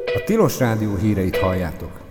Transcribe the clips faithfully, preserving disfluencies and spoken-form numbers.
A Tilos Rádió híreit halljátok.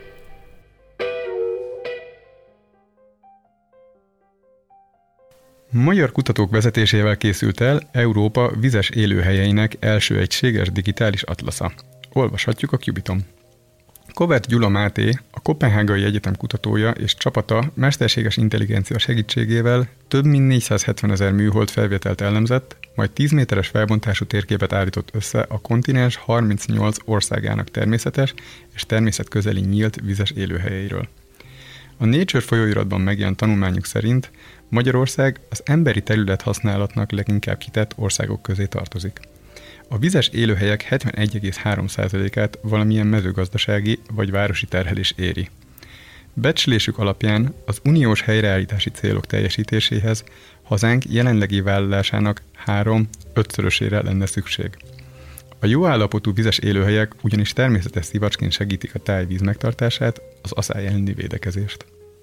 Magyar kutatók vezetésével készült el Európa vizes élőhelyeinek első egységes digitális atlasza. Olvashatjuk a Cubiton. Kovert Gyula Máté, a Koppenhágai Egyetem kutatója és csapata mesterséges intelligencia segítségével több mint négyszázhetvenezer műhold felvételt elemzett, majd tíz méteres felbontású térképet állított össze a kontinens harmincnyolc országának természetes és természetközeli nyílt vizes élőhelyeiről. A Nature folyóiratban megjelent tanulmányuk szerint Magyarország az emberi területhasználatnak leginkább kitett országok közé tartozik. A vizes élőhelyek hetvenegy egész három százalékát valamilyen mezőgazdasági vagy városi terhelés éri. Becslésük alapján az uniós helyreállítási célok teljesítéséhez hazánk jelenlegi vállalásának három-ötszörösére lenne szükség. A jó állapotú vizes élőhelyek ugyanis természetes szivacsként segítik a tájvíz megtartását, az aszály elleni védekezést.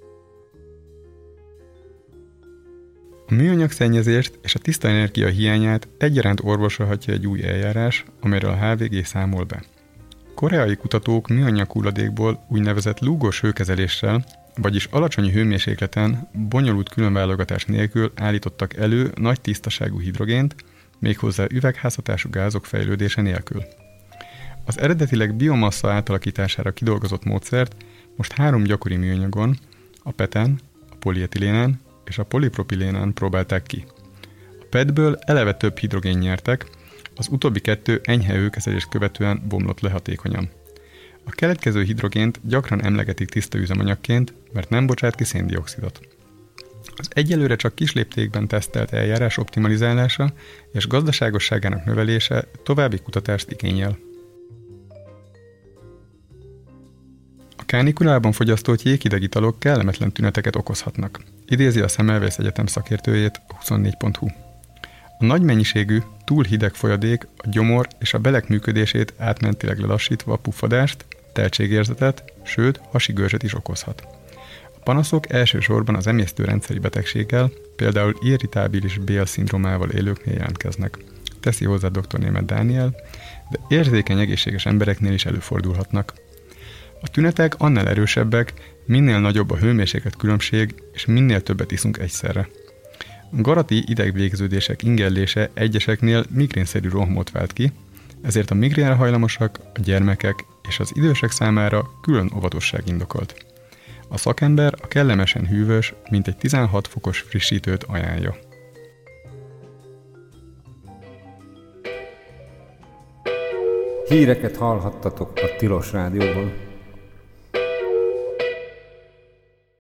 A műanyagszennyezést és a tiszta energia hiányát egyaránt orvosolhatja egy új eljárás, amelyről a há vé gé számol be. Koreai kutatók műanyag hulladékból úgynevezett lúgos hőkezeléssel, vagyis alacsony hőmérsékleten, bonyolult különválogatás nélkül állítottak elő nagy tisztaságú hidrogént, méghozzá üvegházhatású gázok fejlődése nélkül. Az eredetileg biomassa átalakítására kidolgozott módszert most három gyakori műanyagon, a peten, a polietilénen és a polipropilénen próbálták ki. A petből eleve több hidrogén nyertek, az utóbbi kettő enyhe hőkezelést követően bomlott le hatékonyan. A keletkező hidrogént gyakran emlegetik tiszta üzemanyagként, mert nem bocsát ki széndioxidot. Az egyelőre csak kis léptékben tesztelt eljárás optimalizálása és gazdaságosságának növelése további kutatást igényel. A kánikulában fogyasztott jéghideg italok kellemetlen tüneteket okozhatnak, idézi a Semmelweis Egyetem szakértőjét a huszonnégy pont hu. A nagy mennyiségű, túl hideg folyadék a gyomor és a belek működését átmentileg lelassítva a puffadást, teltségérzetet, sőt hasigörzset is okozhat. A panaszok elsősorban az emésztőrendszeri betegséggel, például irritábilis Bél-szindrómával élőknél jelentkeznek, teszi hozzá dr. Németh Dániel, de érzékeny egészséges embereknél is előfordulhatnak. A tünetek annál erősebbek, minél nagyobb a hőmérséklet különbség, és minél többet iszunk egyszerre. A garati idegvégződések ingellése egyeseknél migrénszerű rohamot vált ki, ezért a migrénre hajlamosak, a gyermekek és az idősek számára külön óvatosság indokolt. A szakember a kellemesen hűvös, mintegy tizenhat fokos frissítőt ajánlja. Híreket hallhattatok a Tilos Rádióban.